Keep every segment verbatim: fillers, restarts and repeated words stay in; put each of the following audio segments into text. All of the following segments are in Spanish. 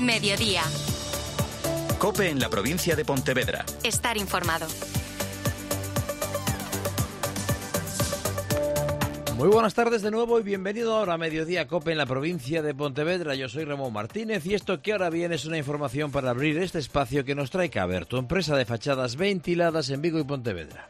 Mediodía. COPE en la provincia de Pontevedra. Estar informado. Muy buenas tardes de nuevo y bienvenido ahora a Mediodía COPE en la provincia de Pontevedra. Yo soy Ramón Martínez y esto que ahora viene es una información para abrir este espacio que nos trae Caber, tu empresa de fachadas ventiladas en Vigo y Pontevedra.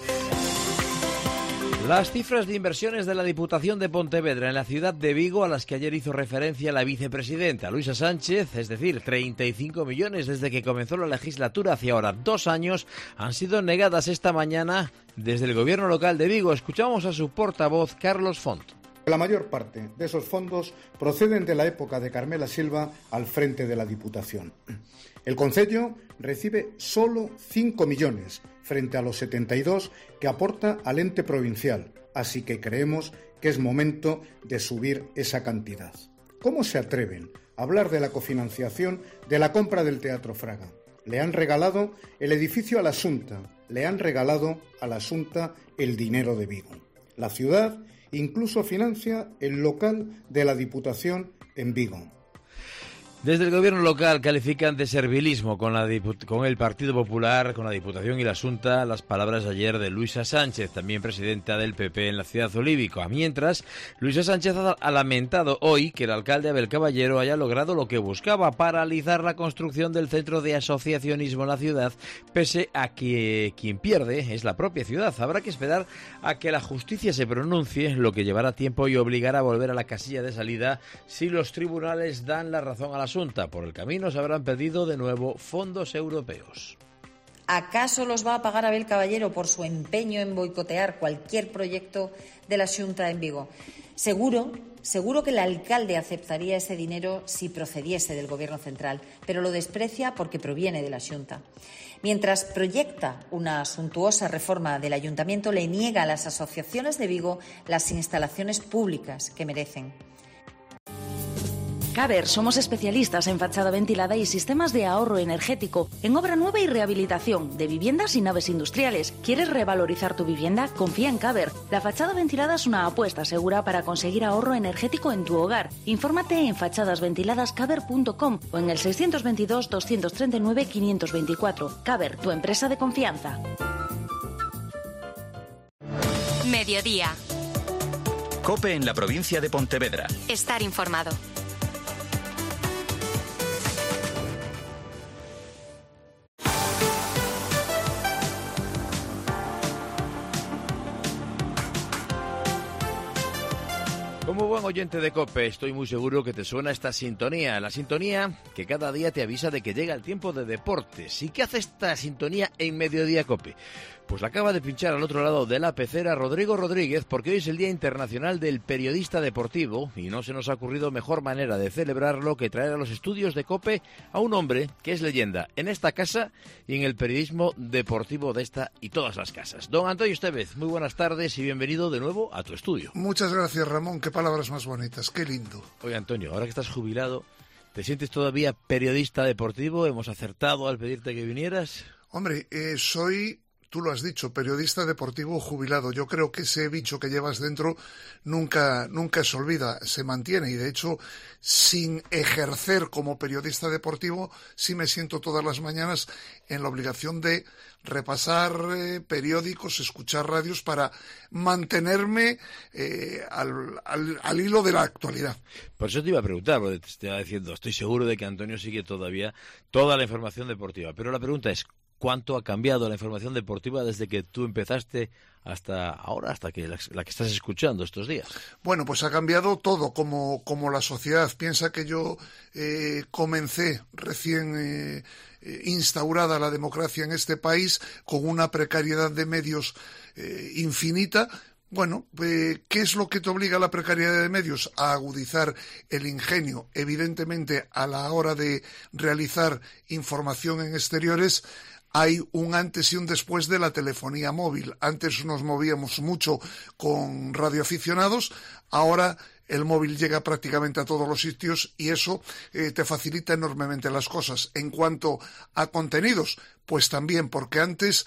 Las cifras de inversiones de la Diputación de Pontevedra en la ciudad de Vigo, a las que ayer hizo referencia la vicepresidenta Luisa Sánchez, es decir, treinta y cinco millones desde que comenzó la legislatura hace ahora dos años, han sido negadas esta mañana desde el gobierno local de Vigo. Escuchamos a su portavoz, Carlos Font. La mayor parte de esos fondos proceden de la época de Carmela Silva al frente de la Diputación. El concello recibe solo cinco millones frente a los setenta y dos que aporta al ente provincial, así que creemos que es momento de subir esa cantidad. ¿Cómo se atreven a hablar de la cofinanciación de la compra del Teatro Fraga? Le han regalado el edificio a la Xunta, le han regalado a la Xunta el dinero de Vigo. La ciudad incluso financia el local de la Diputación en Vigo. Desde el gobierno local califican de servilismo con, la diput- con el Partido Popular, con la Diputación y la Xunta, las palabras ayer de Luisa Sánchez, también presidenta del P P en la ciudad olívica. Mientras, Luisa Sánchez ha, ha lamentado hoy que el alcalde Abel Caballero haya logrado lo que buscaba, paralizar la construcción del centro de asociacionismo en la ciudad, pese a que quien pierde es la propia ciudad. Habrá que esperar a que la justicia se pronuncie, lo que llevará tiempo y obligará a volver a la casilla de salida si los tribunales dan la razón a la Xunta. Por el camino se habrán pedido de nuevo fondos europeos. ¿Acaso los va a pagar Abel Caballero por su empeño en boicotear cualquier proyecto de la Xunta en Vigo? Seguro, seguro que el alcalde aceptaría ese dinero si procediese del Gobierno central, pero lo desprecia porque proviene de la Xunta. Mientras proyecta una suntuosa reforma del Ayuntamiento, le niega a las asociaciones de Vigo las instalaciones públicas que merecen. Caber, somos especialistas en fachada ventilada y sistemas de ahorro energético, en obra nueva y rehabilitación de viviendas y naves industriales. ¿Quieres revalorizar tu vivienda? Confía en Caber. La fachada ventilada es una apuesta segura para conseguir ahorro energético en tu hogar. Infórmate en fachadas ventiladas caber punto com o en el seiscientos veintidós, doscientos treinta y nueve, quinientos veinticuatro. Caber, tu empresa de confianza. Mediodía. COPE en la provincia de Pontevedra. Estar informado. Como buen oyente de COPE, estoy muy seguro que te suena esta sintonía, la sintonía que cada día te avisa de que llega el tiempo de deportes. ¿Y qué hace esta sintonía en Mediodía COPE? Pues la acaba de pinchar al otro lado de la pecera Rodrigo Rodríguez, porque hoy es el Día Internacional del Periodista Deportivo y no se nos ha ocurrido mejor manera de celebrarlo que traer a los estudios de COPE a un hombre que es leyenda en esta casa y en el periodismo deportivo de esta y todas las casas. Don Antonio Estevez, muy buenas tardes y bienvenido de nuevo a tu estudio. Muchas gracias, Ramón, qué palabras más bonitas, qué lindo. Oye, Antonio, ahora que estás jubilado, ¿te sientes todavía periodista deportivo? ¿Hemos acertado al pedirte que vinieras? Hombre, eh, soy... Tú lo has dicho, periodista deportivo jubilado. Yo creo que ese bicho que llevas dentro nunca, nunca se olvida, se mantiene. Y de hecho, sin ejercer como periodista deportivo, sí me siento todas las mañanas en la obligación de repasar eh, periódicos, escuchar radios para mantenerme eh, al, al, al hilo de la actualidad. Por eso te iba a preguntar, porque te estaba diciendo, estoy seguro de que Antonio sigue todavía toda la información deportiva. Pero la pregunta es, ¿cuánto ha cambiado la información deportiva desde que tú empezaste hasta ahora, hasta que la, la que estás escuchando estos días? Bueno, pues ha cambiado todo, como, como la sociedad. Piensa que yo eh, comencé recién eh, instaurada la democracia en este país con una precariedad de medios eh, infinita. Bueno, eh, ¿qué es lo que te obliga a la precariedad de medios? A agudizar el ingenio, evidentemente, a la hora de realizar información en exteriores. Hay un antes y un después de la telefonía móvil. Antes nos movíamos mucho con radioaficionados, ahora el móvil llega prácticamente a todos los sitios y eso eh, te facilita enormemente las cosas. En cuanto a contenidos, pues también, porque antes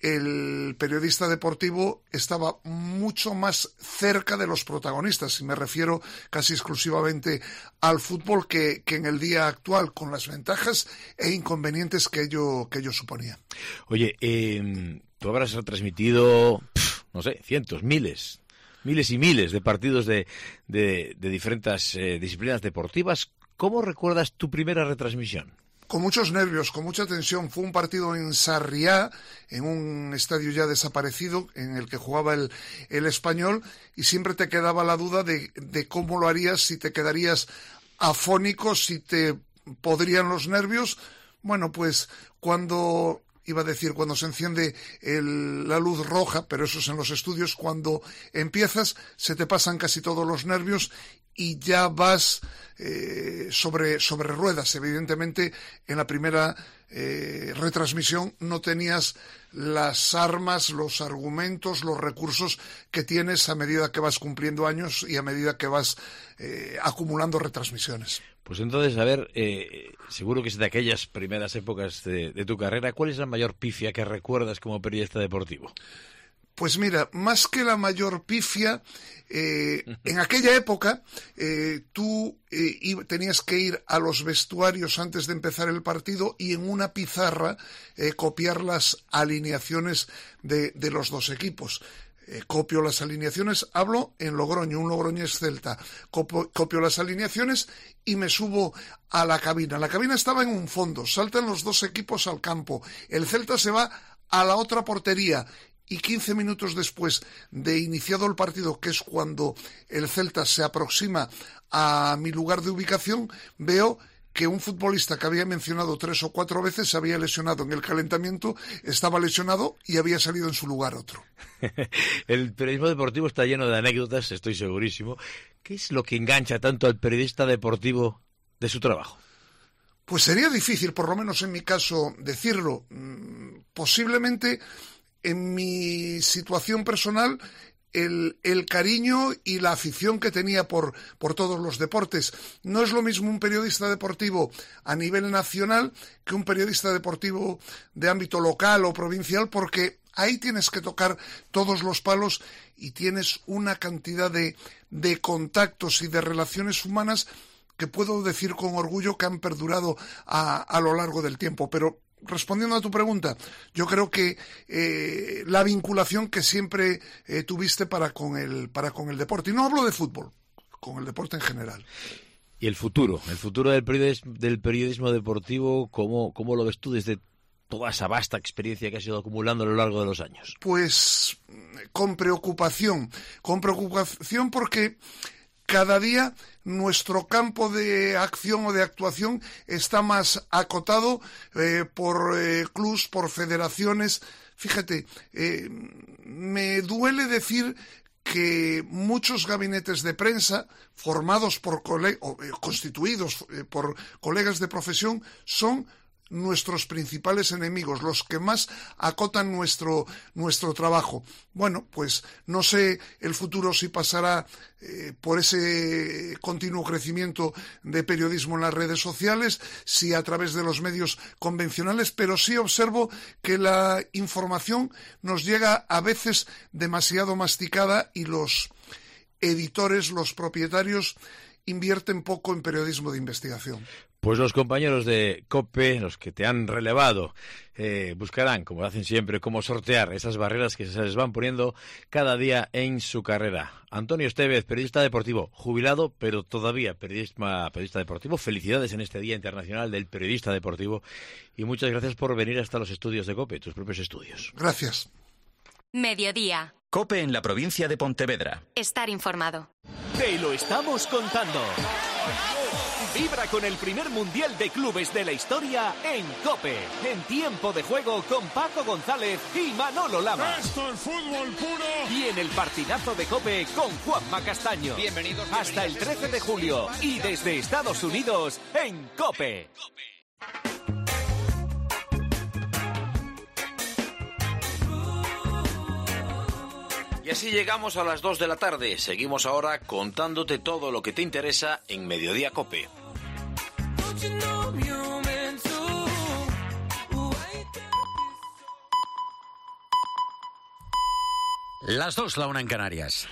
el periodista deportivo estaba mucho más cerca de los protagonistas, y me refiero casi exclusivamente al fútbol, que, que en el día actual, con las ventajas e inconvenientes que ello, que ello suponía. Oye, eh, tú habrás retransmitido, pff, no sé, cientos, miles, miles y miles de partidos de, de, de diferentes eh, disciplinas deportivas. ¿Cómo recuerdas tu primera retransmisión? Con muchos nervios, con mucha tensión. Fue un partido en Sarriá, en un estadio ya desaparecido, en el que jugaba el, el Español, y siempre te quedaba la duda de, de cómo lo harías, si te quedarías afónico, si te podrían los nervios. Bueno, pues cuando... iba a decir, cuando se enciende el, la luz roja, pero eso es en los estudios, cuando empiezas se te pasan casi todos los nervios y ya vas eh, sobre, sobre ruedas. Evidentemente, en la primera eh, retransmisión no tenías las armas, los argumentos, los recursos que tienes a medida que vas cumpliendo años y a medida que vas eh, acumulando retransmisiones. Pues entonces, a ver, eh, seguro que es de aquellas primeras épocas de, de tu carrera, ¿cuál es la mayor pifia que recuerdas como periodista deportivo? Pues mira, más que la mayor pifia, eh, en aquella época eh, tú eh, tenías que ir a los vestuarios antes de empezar el partido y en una pizarra eh, copiar las alineaciones de, de los dos equipos. Eh, copio las alineaciones, hablo en Logroño, un Logroñés Celta, copio, copio las alineaciones y me subo a la cabina. La cabina estaba en un fondo, saltan los dos equipos al campo, el Celta se va a la otra portería y quince minutos después de iniciado el partido, que es cuando el Celta se aproxima a mi lugar de ubicación, veo que un futbolista que había mencionado tres o cuatro veces se había lesionado en el calentamiento, estaba lesionado y había salido en su lugar otro. El periodismo deportivo está lleno de anécdotas, estoy segurísimo. ¿Qué es lo que engancha tanto al periodista deportivo de su trabajo? Pues sería difícil, por lo menos en mi caso, decirlo. Posiblemente en mi situación personal, El, el cariño y la afición que tenía por, por todos los deportes. No es lo mismo un periodista deportivo a nivel nacional que un periodista deportivo de ámbito local o provincial, porque ahí tienes que tocar todos los palos y tienes una cantidad de, de contactos y de relaciones humanas que puedo decir con orgullo que han perdurado a, a lo largo del tiempo. Pero respondiendo a tu pregunta, yo creo que eh, la vinculación que siempre eh, tuviste para con el para con el deporte, y no hablo de fútbol, con el deporte en general. Y el futuro, el futuro del periodismo, del periodismo deportivo, ¿cómo, cómo lo ves tú desde toda esa vasta experiencia que has ido acumulando a lo largo de los años? Pues con preocupación, con preocupación porque cada día nuestro campo de acción o de actuación está más acotado eh, por eh, clubs, por federaciones. Fíjate, eh, me duele decir que muchos gabinetes de prensa formados por cole- o eh, constituidos eh, por colegas de profesión son nuestros principales enemigos, los que más acotan nuestro nuestro trabajo. Bueno, pues no sé el futuro si pasará eh, por ese continuo crecimiento de periodismo en las redes sociales, si a través de los medios convencionales, pero sí observo que la información nos llega a veces demasiado masticada y los editores, los propietarios, invierten poco en periodismo de investigación. Pues los compañeros de COPE, los que te han relevado, eh, buscarán, como hacen siempre, cómo sortear esas barreras que se les van poniendo cada día en su carrera. Antonio Estevez, periodista deportivo, jubilado, pero todavía periodista, periodista deportivo. Felicidades en este Día Internacional del Periodista Deportivo y muchas gracias por venir hasta los estudios de COPE, tus propios estudios. Gracias. Mediodía. COPE en la provincia de Pontevedra. Estar informado. Te lo estamos contando. Vibra con el primer Mundial de Clubes de la historia en COPE. En tiempo de juego con Paco González y Manolo Lama. Esto es fútbol puro. Y en el partidazo de COPE con Juanma Castaño. Bienvenidos. Hasta el trece de julio. Y desde Estados Unidos en COPE. Y así llegamos a las dos de la tarde. Seguimos ahora contándote todo lo que te interesa en Mediodía COPE. Las dos, la una en Canarias.